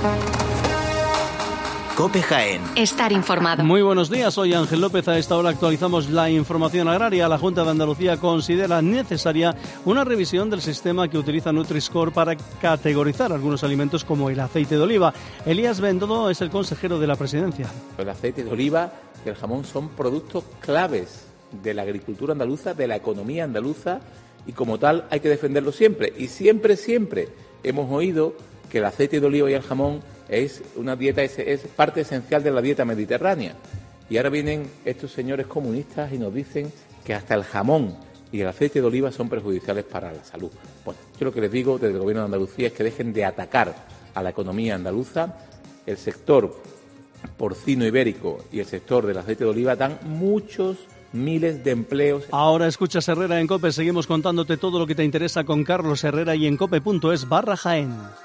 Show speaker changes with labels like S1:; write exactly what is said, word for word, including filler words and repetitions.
S1: COPE Jaén.
S2: Estar informado.
S3: Muy buenos días, soy Ángel López. A esta hora actualizamos la información agraria. La Junta de Andalucía considera necesaria una revisión del sistema que utiliza Nutri-Score para categorizar algunos alimentos como el aceite de oliva. Elías Bendodo es el consejero de la Presidencia.
S4: El aceite de oliva y el jamón son productos claves de la agricultura andaluza, de la economía andaluza, y como tal hay que defenderlo siempre. Y siempre, siempre hemos oído que el aceite de oliva y el jamón es una dieta, es, es parte esencial de la dieta mediterránea. Y ahora vienen estos señores comunistas y nos dicen que hasta el jamón y el aceite de oliva son perjudiciales para la salud. Bueno, yo lo que les digo desde el Gobierno de Andalucía es que dejen de atacar a la economía andaluza. El sector porcino ibérico y el sector del aceite de oliva dan muchos miles de empleos.
S3: Ahora escuchas Herrera en COPE. Seguimos contándote todo lo que te interesa con Carlos Herrera y en cope punto es barra Jaén.